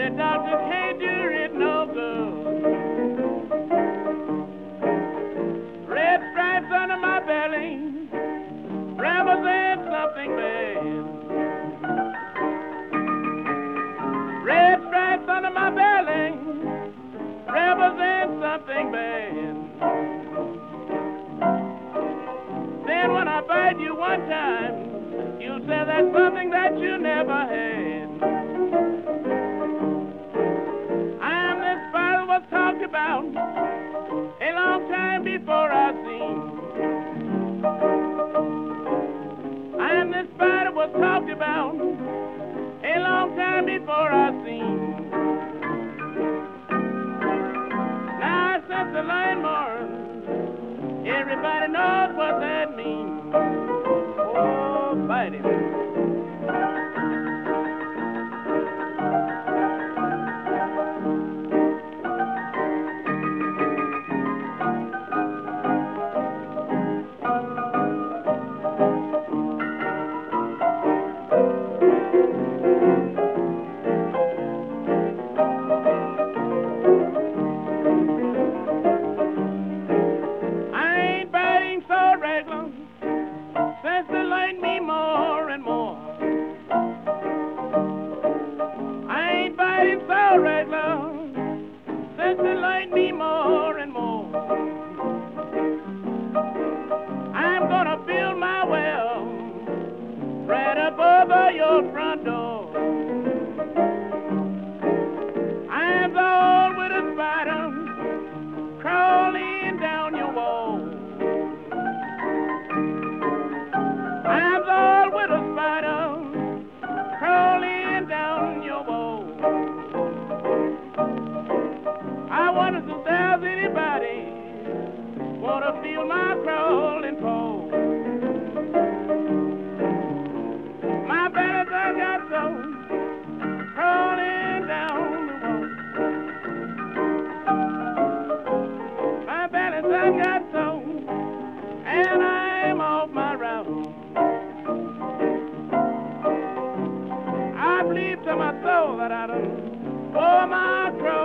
The doctor can't do it no good. Red stripes under my belly represent something bad. Red stripes under my belly represent something bad. Then when I bite you one time, you say that's something that you never had. I am this spider was talked about a long time before I seen. I am this spider was talked about a long time before I seen. Now since the line more, everybody knows what that means. Oh, bite him. I'm gonna build my well right up over your front door. I'm the with a spider crawling down your wall. I'm the with a spider crawling down your wall. I wonder if there's anybody wanna feel my crawling pole. My belly done got so crawling down the wall. My belly done got so, and I'm off my route. I believe to my soul that I done wore my crawl.